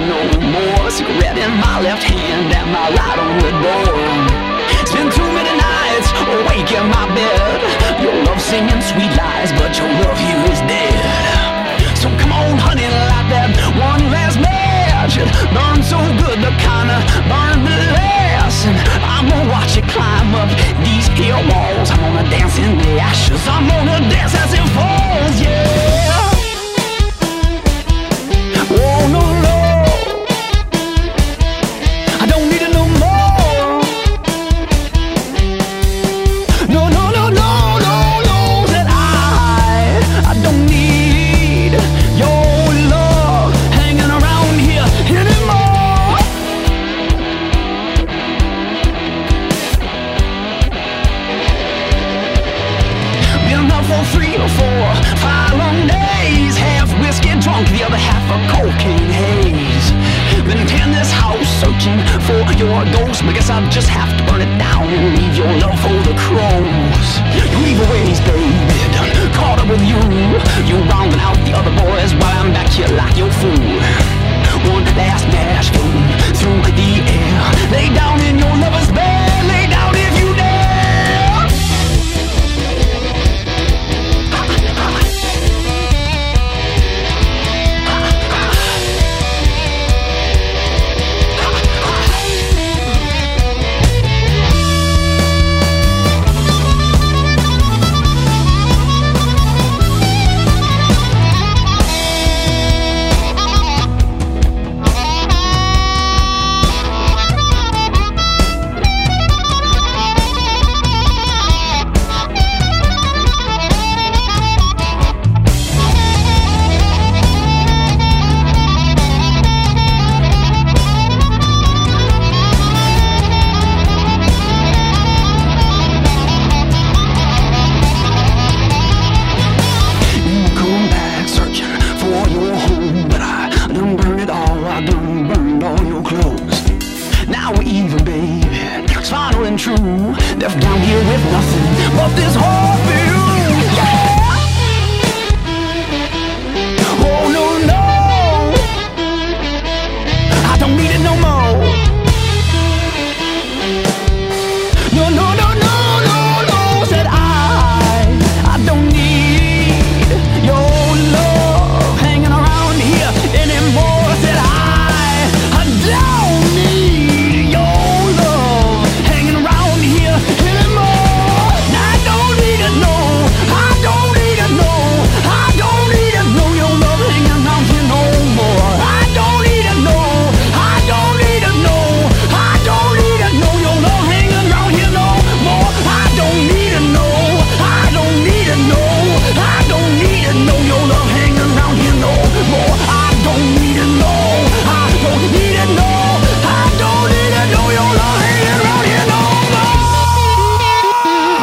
no more. Cigarette in my left hand and my right on the door. It's been too many nights awake in my bed. Your love singing sweet lies, but your love here is dead. So come on, honey, light that one last match. It burns so good, the kind of burn the last. And I'm gonna watch it climb up these here walls. I'm gonna dance in the ashes. I'm gonna dance as it falls, yeah. Oh no, no, I don't need it no more. No, no, no, no, no, no, that I don't need your love hanging around here anymore. Been up for 3 or 4, 5 long days. Half whiskey drunk, the other half a cocaine haze. Been in this house searching for your ghost, but guess I'll just have to burn it down and leave your love for the crows. You leave a ways, baby, done caught up with you. You rounding out the other boys while I'm back here like your fool. One last match through the air. Lay down in your lover's bed, lay down if you dare. Now we're even, baby. It's final and true. Left down here with nothing but this whole